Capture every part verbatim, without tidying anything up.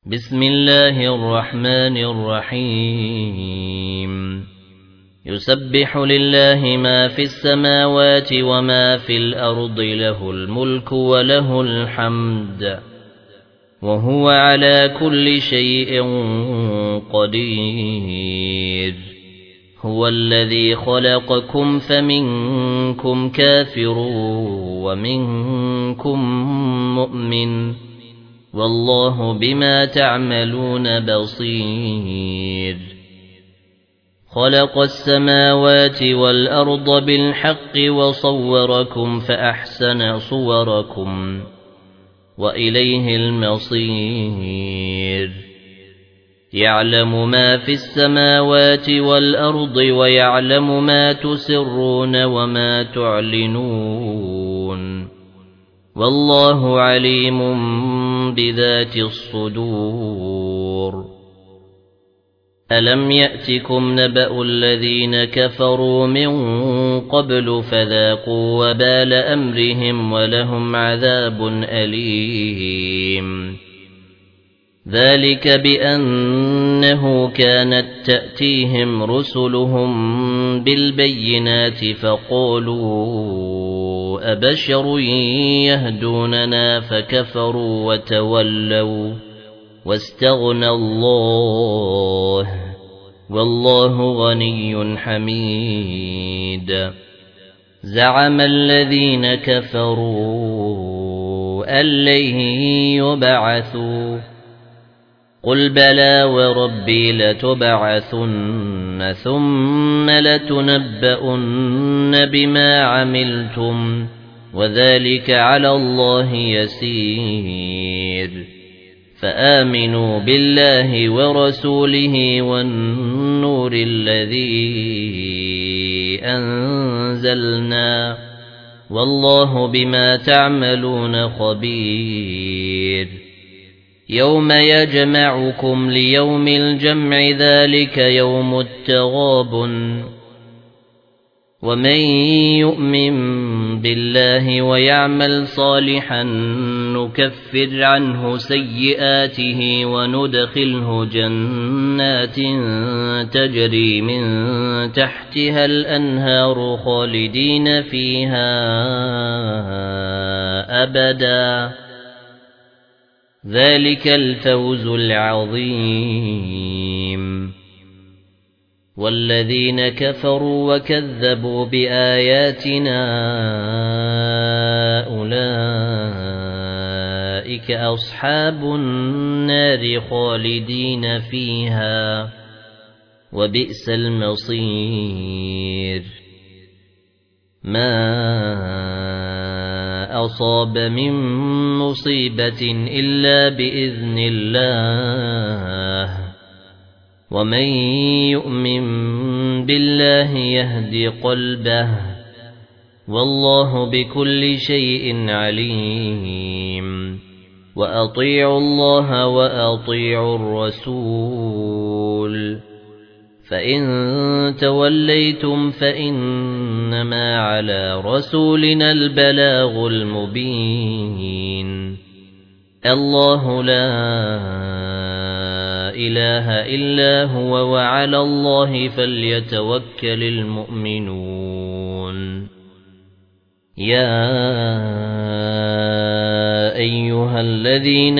بسم الله الرحمن الرحيم يسبح لله ما في السماوات وما في الأرض له الملك وله الحمد وهو على كل شيء قدير هو الذي خلقكم فمنكم كافر ومنكم مؤمن والله بما تعملون بصير خلق السماوات والأرض بالحق وصوركم فأحسن صوركم وإليه المصير يعلم ما في السماوات والأرض ويعلم ما تسرون وما تعلنون والله عليم بذات الصدور ألم يأتكم نبأ الذين كفروا من قبل فذاقوا وبال أمرهم ولهم عذاب أليم ذلك بأنه كانت تأتيهم رسلهم بالبينات فقالوا أبشر يهدوننا فكفروا وتولوا واستغنى الله والله غني حميد زعم الذين كفروا أن لن يبعثوا قل بلى وربي لتبعثن ثم لتنبؤن بما عملتم وذلك على الله يسير فآمنوا بالله ورسوله والنور الذي أنزلنا والله بما تعملون خبير يوم يجمعكم ليوم الجمع ذلك يوم التغابن ومن يؤمن بالله ويعمل صالحا نكفر عنه سيئاته وندخله جنات تجري من تحتها الأنهار خالدين فيها أبدا ذلك الفوز العظيم والذين كفروا وكذبوا بآياتنا أولئك أصحاب النار خالدين فيها وبئس المصير ما أصاب من مصيبة إلا بإذن الله ومن يؤمن بالله يهدي قلبه والله بكل شيء عليم وأطيعوا الله وأطيعوا الرسول فإن توليتم فإنما على رسولنا البلاغ المبين الله لا إله إلا هو وعلى الله فليتوكل المؤمنون يا أيها الذين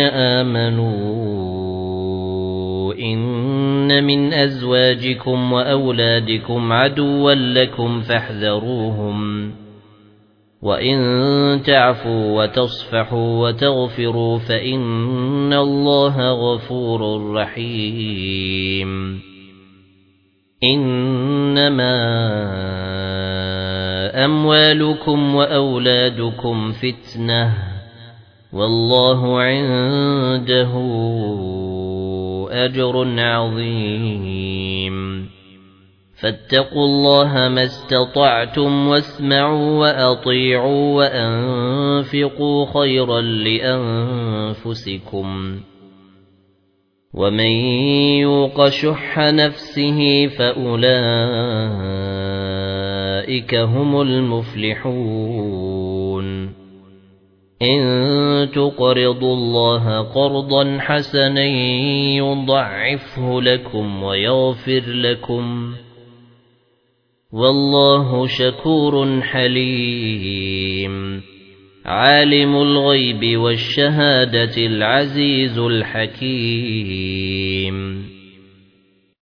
آمنوا إن من أزواجكم وأولادكم عدوا لكم فاحذروهم وإن تعفوا وتصفحوا وتغفروا فإن الله غفور رحيم إنما أموالكم وأولادكم فتنة والله عنده أجر عظيم فاتقوا الله ما استطعتم واسمعوا وأطيعوا وأنفقوا خيرا لأنفسكم ومن يوق شح نفسه فأولئك هم المفلحون إن تقرضوا الله قرضا حسنا يضعفه لكم ويغفر لكم والله شكور حليم عالم الغيب والشهادة العزيز الحكيم